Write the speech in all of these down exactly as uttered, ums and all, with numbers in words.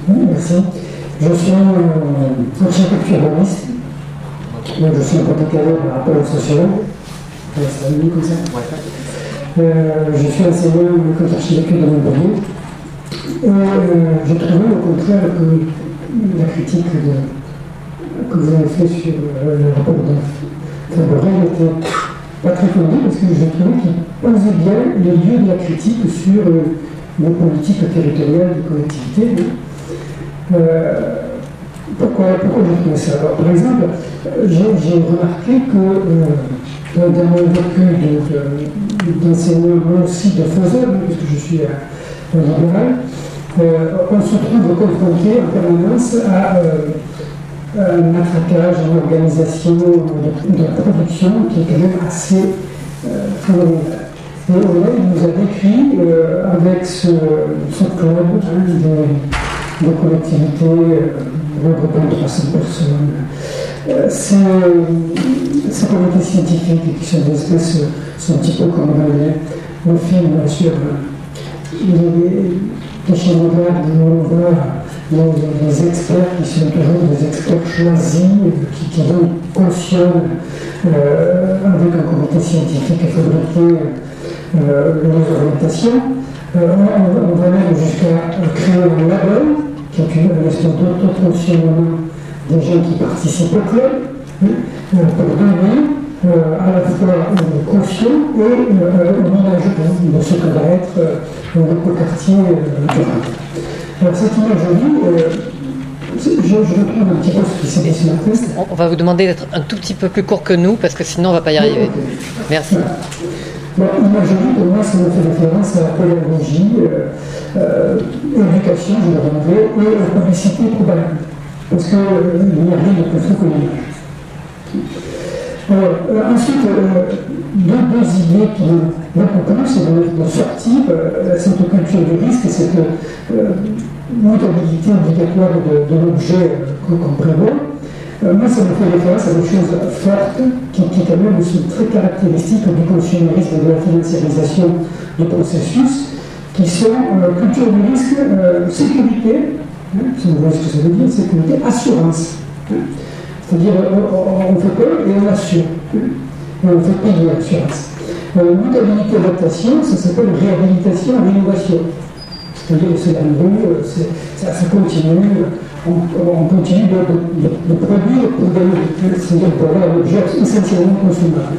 Oui, merci. Je suis euh, architecte urbaniste, donc je suis un peu décalé par rapport au sociologue. Ouais, ça va mieux comme ça. Ouais. Euh, je suis enseignant en école d'architecture de Montpellier. Et euh, j'ai trouvé au contraire que la critique de, que vous avez faite sur euh, le rapport de Fabre était pas très fondée parce que j'ai trouvé qu'il posait bien le lieu de la critique sur euh, les politiques territoriales des collectivités. Euh, pourquoi, pourquoi j'ai trouvé ça? Alors, par exemple, j'ai remarqué que euh, dans mon vécu d'enseignant, moi aussi de faiseur, puisque je suis un libéral, euh, on se trouve confronté en permanence à euh, un matraquage, une organisation de, de production qui est quand même assez euh, phénoménale. Et là, il nous a décrit euh, avec ce, ce club hein, de, de collectivités euh, regroupant trois cents personnes, euh, ces, ces comités scientifiques qui sont des espèces, c'est un petit peu comme dans les, les films sur les, les chaînes de garde, on voit les, les experts qui sont toujours des experts choisis, qui, qui donc cautionnent euh, avec un comité scientifique et fabriqué Euh, les orientations. Euh, on, on va même jusqu'à créer un label qui est une question d'auto-fonctionnement des gens qui participent au club euh, pour donner euh, à la fois une caution et euh, une image de ce que va être euh, l'écoquartier euh, durable. Alors cette image jolie, euh, je, je retrouve un petit peu ce qui s'est dit ce matin. On va vous demander d'être un tout petit peu plus court que nous parce que sinon on ne va pas y arriver. Merci. Voilà. Bon, imagerie, pour moi, ça me fait référence à la pédagogie, euh, euh, éducation, je le rendrai, et la publicité probablement. Parce qu'il euh, n'y a rien de plus fou que l'image. Alors, euh, ensuite, euh, deux, deux idées qui m'ont beaucoup plu, c'est de, de sortir euh, cette culture du risque et cette euh, mutabilité obligatoire de, de l'objet euh, qu'on prévoit. Euh, moi, ça me fait référence à des choses fortes qui, qui quand même sont très caractéristiques du consumérisme et de la financiarisation du processus, qui sont euh, culture du risque, euh, sécurité, hein, si vous voyez ce que ça veut dire, sécurité, assurance. Hein, c'est-à-dire, on, on fait peur et on assure. Hein, et on fait payer l'assurance. Euh, mutabilité adaptation, ça s'appelle réhabilitation et rénovation. C'est-à-dire que c'est la rue, ça, ça continue. On, on continue de, de, de produire pour gagner, c'est-à-dire pour avoir un objet essentiellement consommable.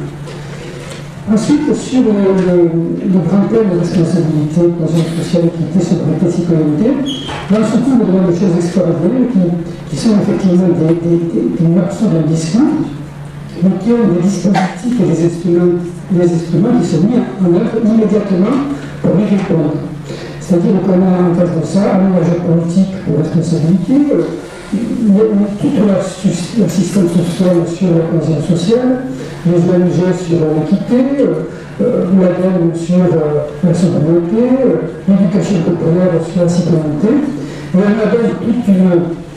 Ensuite, sur le, le, le grand thème de responsabilité, conscience sociale, équité, sobriété, citoyenneté, là on se trouve devant des choses extraordinaires qui, qui sont effectivement des, des, des, des morceaux d'un discours, mais qui ont des dispositifs et des instruments, des instruments qui sont mis en œuvre immédiatement pour y répondre. C'est-à-dire qu'on a en face de ça un enjeu politique pour responsabilité, euh, toute l'assistance sociale sur la conscience sociale, les O N G sur l'équité, euh, l'A D E M sur euh, la sobriété, euh, l'éducation populaire sur la citoyenneté. Et on a donc toute une,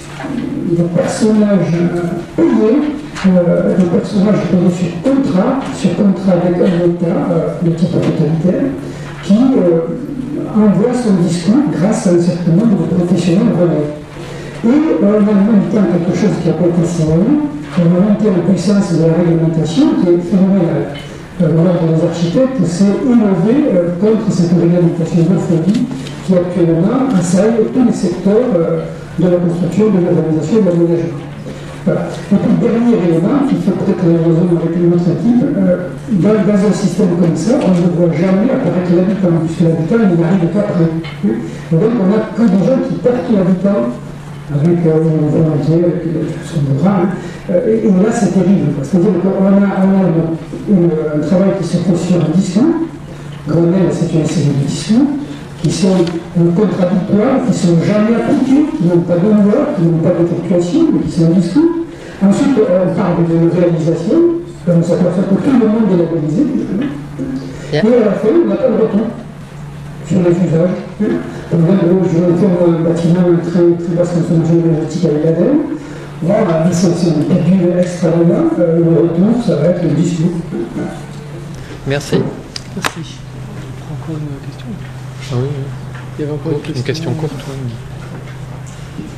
des personnages payés, euh, des personnages payés sur contrat, sur contrat avec un État euh, de type totalitaire, qui euh, envoie son discours grâce à un certain nombre de professionnels relais. Et euh, on a en même temps quelque chose qui n'a pas été signalé, une montée en puissance de la réglementation qui est phénoménale. Euh, L'ordre des architectes s'est élevé euh, contre cette réglementation de folie qui actuellement assaille tous les secteurs euh, de la construction, de l'organisation et de l'aménagement. Voilà. Et puis, dernier élément qui fait peut-être la liaison avec notre équipe, euh, dans, dans un système comme ça, on ne voit jamais apparaître l'habitant, puisque l'habitant, il n'arrive qu'après. Et donc, on n'a que des gens qui portent l'habitant avec euh, une volonté, avec son bras. Hein. Et, et là, c'est terrible. C'est-à-dire qu'on a, on a une, une, un travail qui se fait sur un discours. Grenelle, c'est une série de discours qui sont contradictoires, qui ne sont jamais appliqués, qui n'ont pas de loi, qui n'ont pas d'effectuation, mais qui sont un discours. Ensuite, on parle de réalisation, on s'aperçoit que tout le monde est labellisé, yeah. Et à la fin, on n'a pas de retour sur les usages. Par exemple, je vais faire un bâtiment très, très basse consommation énergétique avec l'A D E M. Voilà, c'est une calcul extraordinaire, le retour, ça va être le discours. Merci. Merci. Encore une question. Ah oui, oui. Il y avait encore une question, une question courte. Oui.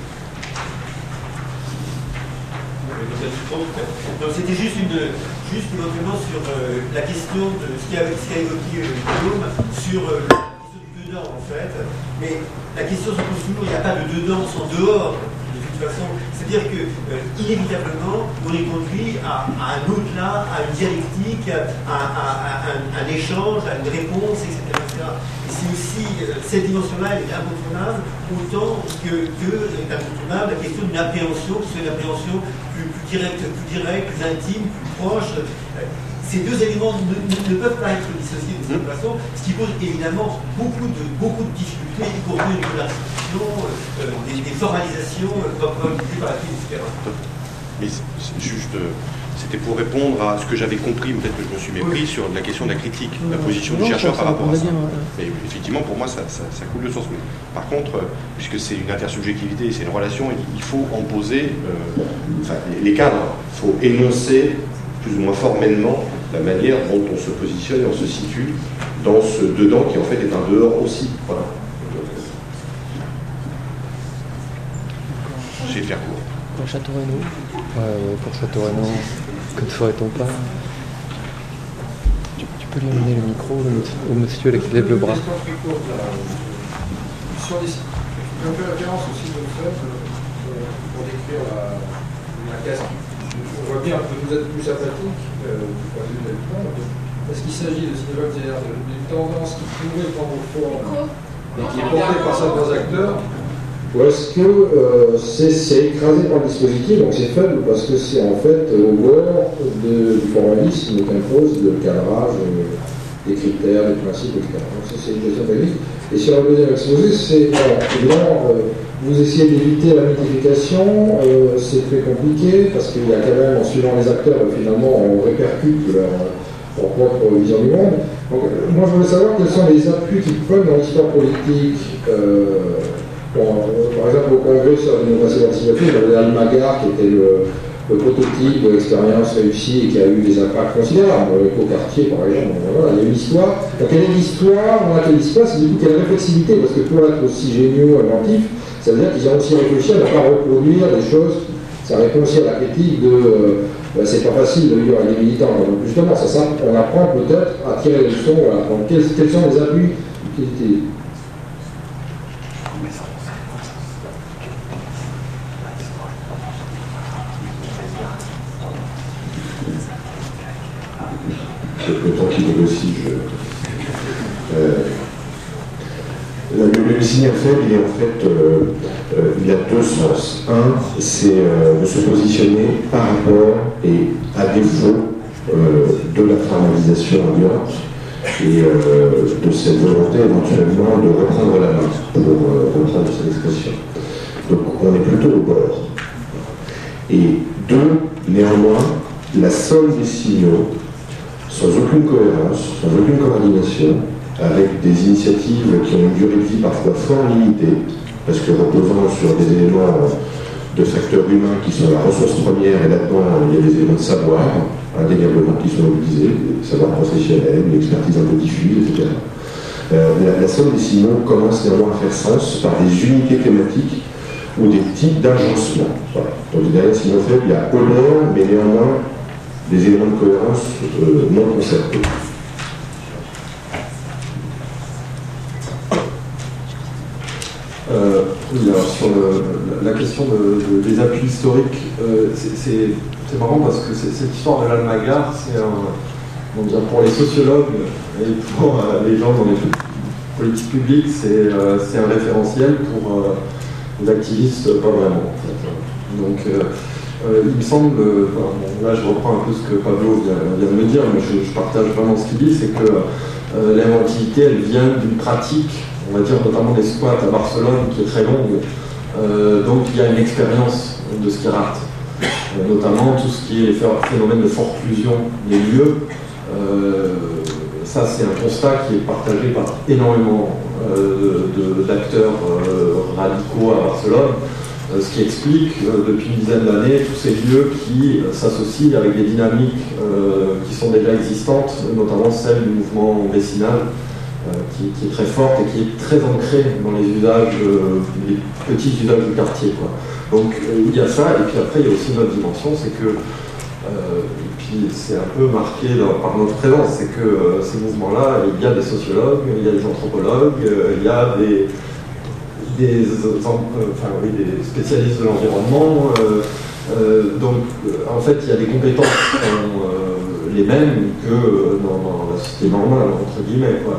Donc, donc c'était juste, une, juste éventuellement sur euh, la question de ce qu'a ce qu'a évoqué euh, Guillaume, sur euh, la question du dedans en fait. Mais la question se pose toujours, il n'y a pas de dedans sans dehors. De toute façon, c'est-à-dire que euh, inévitablement, on est conduit à, à un au-delà, à une dialectique, à, à, à, à un, un échange, à une réponse, et cetera et cetera. Et c'est aussi, euh, cette dimension-là, elle est incontournable, autant que, que est incontournable la question d'une appréhension, qui soit une appréhension plus, plus directe, plus directe, plus intime, plus proche. Euh, Ces deux éléments ne, ne, ne peuvent pas être dissociés de cette façon, ce qui pose évidemment beaucoup de, beaucoup de difficultés, y compris de l'institution, euh, des, des formalisations euh, organisées par la crise, et cetera. Mais c'est juste, c'était pour répondre à ce que j'avais compris, peut-être que je me suis mépris, oui. sur la question de la critique, la position non, du chercheur par rapport à ça. Bien, ouais. Et effectivement, pour moi, ça, ça, ça coule de source. Mais par contre, puisque c'est une intersubjectivité, c'est une relation, il faut en poser euh, enfin, les cadres, il faut énoncer plus ou moins formellement la manière dont on se positionne et on se situe dans ce dedans qui en fait est un dehors aussi. Voilà. J'ai de faire court. Pour Château Renaud. Ouais, ouais, pour Château Renaud, que ferait-on pas? tu, tu peux lui amener le micro au monsieur là, qui lève le bras. Sur les sites, j'ai un peu référence au site de Fred pour décrire la, la casse. On voit bien que vous êtes plus sympathique euh, du point de vue de l'habitant. Est-ce qu'il s'agit de cinéma d'une tendance qui pourrait prendre forme et qui est portée par certains acteurs? Ou est-ce que euh, c'est écrasé par le dispositif, donc c'est faible parce que c'est en fait au bord de, du formalisme qu'impose le cadrage, euh, des critères, des principes, et cetera. Donc ça c'est une question technique. Et sur le deuxième exposé, c'est voilà, évidemment, euh, vous essayez d'éviter la mythification, euh, c'est très compliqué parce qu'il y a quand même, en suivant les acteurs, finalement, on répercute leur, leur propre vision du monde. Donc, euh, moi, je voulais savoir quels sont les appuis qu'ils prennent dans l'histoire politique. Euh, bon, euh, par exemple, au Congrès sur la démocratie participative, il y avait Almagar qui était le, le prototype de l'expérience réussie et qui a eu des impacts considérables. L'éco-quartier, par exemple, voilà, il y a une histoire. Donc, quelle est l'histoire dans laquelle il se passe et du coup, quelle réflexivité? Parce que pour être aussi géniaux, inventifs, ça veut dire qu'ils ont aussi réfléchi à ne pas reproduire des choses. Ça répond aussi à la critique de euh, ben, c'est pas facile de vivre avec des militants. Donc justement, ça, ça, on apprend peut-être à tirer les leçons. Voilà. Donc quels, quels sont les appuis qui étaient... Le temps qui négocie, je... Euh... Le, le signal faible, il est en fait, euh, euh, il y a deux sens. Un, c'est euh, de se positionner par rapport et à défaut euh, de la formalisation ambiante et euh, de cette volonté éventuellement de reprendre la main, pour euh, reprendre cette expression. Donc on est plutôt au bord. Et deux, néanmoins, la somme des signaux, sans aucune cohérence, sans aucune coordination, avec des initiatives qui ont une durée de vie parfois fort limitée, parce que reposant sur des éléments de facteurs humains qui sont la ressource première, et là-dedans il y a des éléments de savoir, indéniablement qui sont mobilisés, des savoirs professionnels, une expertise un peu diffuse, et cetera. Euh, la, la somme des signaux commence néanmoins à faire sens par des unités thématiques ou des types d'agencement. Voilà. Donc derrière signaux faibles, il y a honneur, mais néanmoins des éléments de cohérence euh, non concertés. Euh, oui, alors sur le, la question de, de, des appuis historiques, euh, c'est marrant parce que cette histoire de l'Almagar, c'est un, pour les sociologues et pour euh, les gens dans les politiques publiques, c'est euh, un référentiel, pour euh, les activistes, pas vraiment. En fait. Donc, euh, euh, il me semble, euh, bon, là je reprends un peu ce que Pablo vient, vient de me dire, mais je, je partage vraiment ce qu'il dit, c'est que euh, l'inventivité, elle vient d'une pratique, on va dire notamment des squats à Barcelone, qui est très longue. Euh, donc il y a une expérience de Skirart, euh, notamment tout ce qui est les phénomènes de forclusion des lieux. Euh, ça, c'est un constat qui est partagé par énormément euh, d'acteurs euh, radicaux à Barcelone, euh, ce qui explique euh, depuis une dizaine d'années tous ces lieux qui euh, s'associent avec des dynamiques euh, qui sont déjà existantes, notamment celles du mouvement vécinal, euh, qui, qui est très forte et qui est très ancrée dans les usages, euh, les petits usages du quartier, quoi. Donc euh, il y a ça, et puis après il y a aussi une autre dimension, c'est que, euh, et puis c'est un peu marqué dans, par notre présence, c'est que euh, ces mouvements-là, il y a des sociologues, il y a des anthropologues, euh, il y a des, des, euh, enfin, oui, des spécialistes de l'environnement, euh, euh, donc euh, en fait il y a des compétences qui sont euh, les mêmes que euh, dans, dans la société normale, entre guillemets, quoi.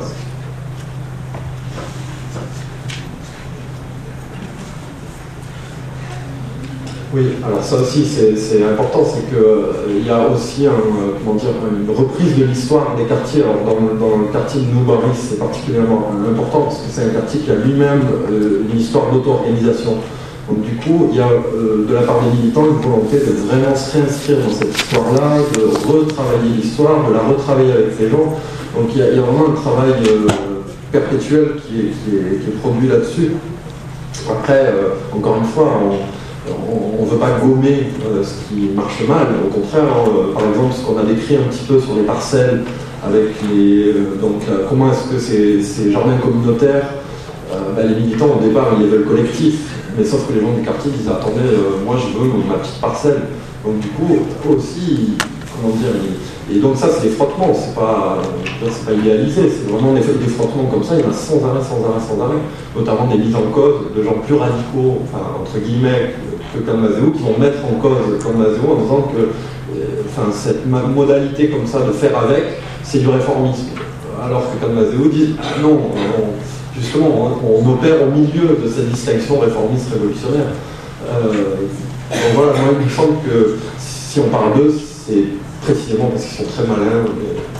Oui, alors ça aussi c'est important, c'est qu'il euh, y a aussi un, euh, comment dire, une reprise de l'histoire des quartiers. Alors dans, dans le quartier de Noubaris, c'est particulièrement important parce que c'est un quartier qui a lui-même euh, une histoire d'auto-organisation. Donc du coup, il y a euh, de la part des militants une volonté de vraiment se réinscrire dans cette histoire-là, de retravailler l'histoire, de la retravailler avec les gens. Donc il y a, il y a vraiment un travail euh, perpétuel qui est, qui est, qui est produit là-dessus. Après, euh, encore une fois, on, on ne veut pas gommer euh, ce qui marche mal, au contraire, hein, euh, par exemple ce qu'on a décrit un petit peu sur les parcelles, avec les, euh, donc euh, comment est-ce que ces, ces jardins communautaires, euh, ben, les militants au départ ils veulent collectif, mais sauf que les gens du quartier disent attendez, euh, moi je veux ma petite parcelle, donc du coup aussi, comment dire, et donc ça c'est des frottements, c'est pas, pas idéalisé, c'est vraiment des, des frottements comme ça, il y en a sans arrêt, sans arrêt, sans arrêt, notamment des mises en cause de gens plus radicaux, enfin entre guillemets, que Kalamazoo, qui vont mettre en cause Kalamazoo en disant que euh, enfin, cette modalité comme ça de faire avec, c'est du réformisme. Alors que Kalamazoo dit ah non, on, justement, on, on opère au milieu de cette distinction réformiste-révolutionnaire. Euh, donc voilà, moi il me semble que si on parle d'eux, c'est précisément parce qu'ils sont très malins. Et,